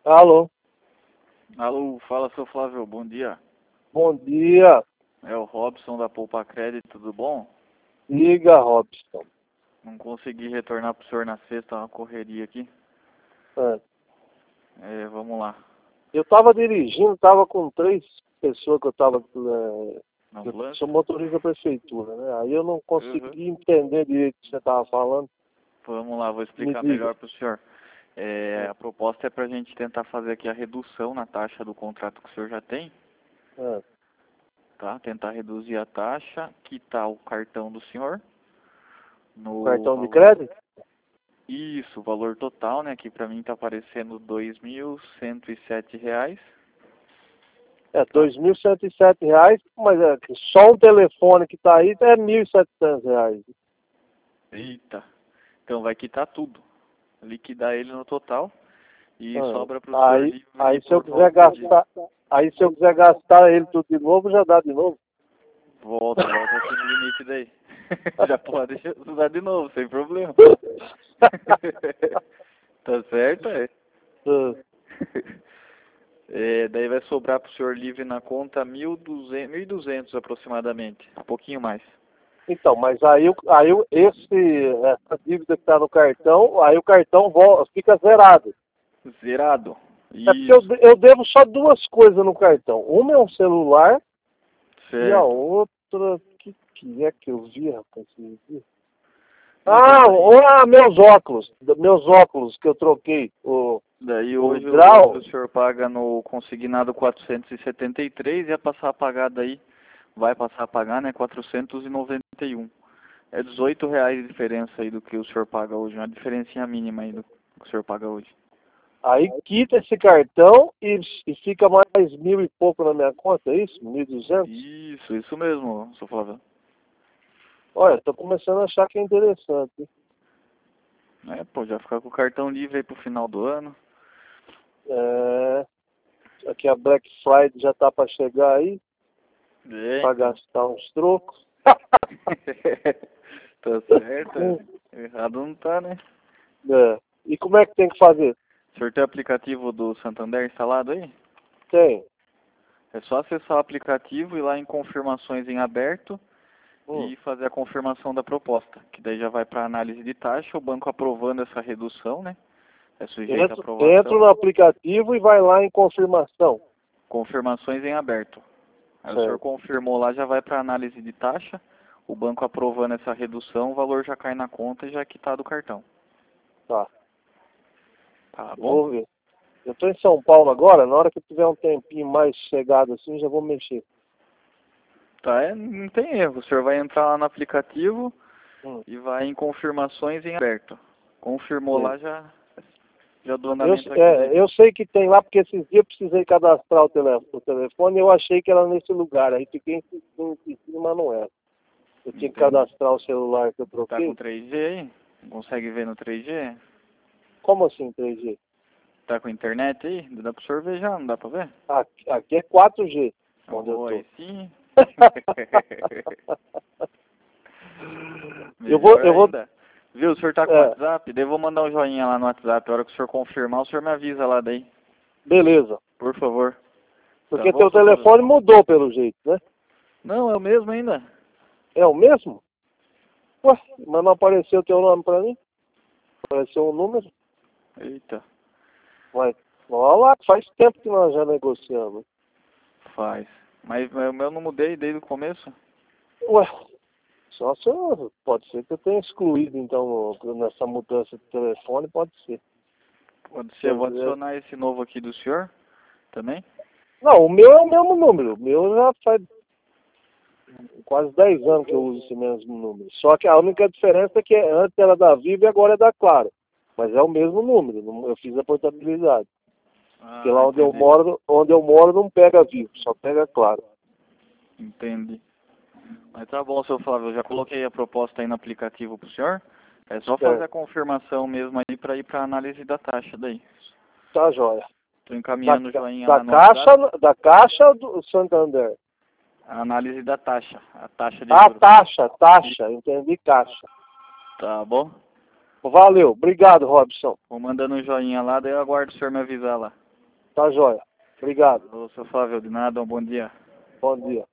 Alô, Alô, fala seu Flávio, bom dia. bom dia. É o Robson da Poupa Crédito, tudo bom? Liga, Robson. Não consegui retornar pro senhor na sexta, uma correria aqui. É. Vamos lá. Eu estava dirigindo, estava com 3 pessoas que eu estava. Na Eu ambulância? sou motorista da prefeitura, né? Aí eu não Uhum. consegui entender direito o que você estava falando. Vamos lá, vou Me explicar diga. melhor pro senhor. A proposta é pra gente tentar fazer aqui a redução na taxa do contrato que o senhor já tem, É. tá? Tentar reduzir a taxa, quitar o cartão do senhor no Cartão de valor. crédito? Isso, o valor total, né? Que pra mim tá aparecendo R$ 2.107. É, Tá. R$ 2.107, mas é que só o telefone que está aí é R$ 1.700. Eita. Então vai quitar tudo. Liquidar ele no total e Ah. sobra pro senhor Aí, livre aí se eu por quiser volta de... gastar, aí se eu quiser gastar ele tudo de novo, já dá de novo. Volta sem limite daí. Já pode usar de novo, sem problema. Tá certo, é? Ah. Daí vai sobrar pro senhor livre na conta 1.200 aproximadamente. Um pouquinho mais. Então, mas essa dívida que está no cartão, aí o cartão fica zerado. Zerado. É porque eu, Isso. eu devo só 2 coisas no cartão. Uma é um celular e a Certo. outra, que é que eu vi, rapaz? Esses dias? Então, Meus óculos. Meus óculos que eu troquei. daí O hoje grau. o senhor paga no consignado 473 e ia passar a pagar daí, vai passar a pagar, né, 491. É R$ 18 de diferença aí do que o senhor paga hoje, uma diferencinha mínima aí do que o senhor paga hoje. Aí quita esse cartão e fica mais 1.000 e pouco na minha conta, é isso? 1.200? Isso mesmo, seu Flávio. Olha, tô começando a achar que é interessante. Pô, já ficar com o cartão livre aí pro final do ano. É, aqui a Black Friday já tá para chegar aí, para Então. gastar uns trocos. Tá certo, errado não tá, né? É. E como é que tem que fazer? O senhor tem o aplicativo do Santander instalado aí? Tem. É só acessar o aplicativo e ir lá em confirmações em aberto Hum. e fazer a confirmação da proposta, que daí já vai para análise de taxa, o banco aprovando essa redução, né? É sujeito à Entro aprovação. no aplicativo e vai lá em confirmação. Confirmações em aberto. Aí o senhor Certo. confirmou lá, já vai para análise de taxa, o banco aprovando essa redução, o valor já cai na conta e já é quitado o cartão. Tá. Tá bom? Vou ver. Eu tô em São Paulo agora, na hora que eu tiver um tempinho mais chegado assim, já vou mexer. Tá, não tem erro. O senhor vai entrar lá no aplicativo Hum. e vai em confirmações em aberto. Confirmou Sim. lá, já do andamento aqui Eu sei que tem lá, porque esses dias eu precisei cadastrar o telefone e eu achei que era nesse lugar. Aí fiquei insistindo, mas não era. Eu tinha que Entende? cadastrar o celular que eu Tá com troquei. 3G aí? Consegue ver no 3G? Como assim 3G? Tá com internet aí? Dá pro senhor ver já, não dá pra ver? Aqui é 4G, onde eu Oh, tô. aí sim. eu vou, Melhor eu vou, ainda. Viu, o senhor tá com é, WhatsApp? Daí eu vou mandar um joinha lá no WhatsApp. A hora que o senhor confirmar, o senhor me avisa lá daí. beleza. Por favor. Tá Porque bom, teu seu Flávio? telefone mudou pelo jeito, né? Não, é o mesmo ainda. É o mesmo? Ué, mas não apareceu teu nome pra mim? Apareceu um número? Eita, Mas, olha lá, faz tempo que nós já negociamos. faz. Mas o meu não mudei desde o começo? Ué, só se pode ser que eu tenha excluído, então, nessa mudança de telefone, pode ser. Pode ser, Quer eu vou dizer, adicionar esse novo aqui do senhor também? não, o meu é o mesmo número. O meu já faz quase 10 anos que eu uso esse mesmo número. Só que a única diferença é que antes era da Vivo e agora é da Claro. Mas é o mesmo número. Eu fiz a portabilidade. Porque Ah, lá entendi. onde eu moro não pega Vivo, só pega Claro. Entendi. Mas tá bom, seu Flávio, eu já coloquei a proposta aí no aplicativo pro senhor. É só fazer Certo. a confirmação mesmo aí para ir para análise da taxa daí. Tá joia. Tô Da, encaminhando o joinha da lá no WhatsApp. Caixa, da Caixa ou do Santander? A análise da taxa, a taxa de Ah, juros. taxa, entendi, Caixa. Tá bom? Valeu, obrigado, Robson. Vou mandando um joinha lá, daí eu aguardo o senhor me avisar lá. Tá joia. Obrigado. Ô, seu Flávio, de nada, um bom dia. Bom dia.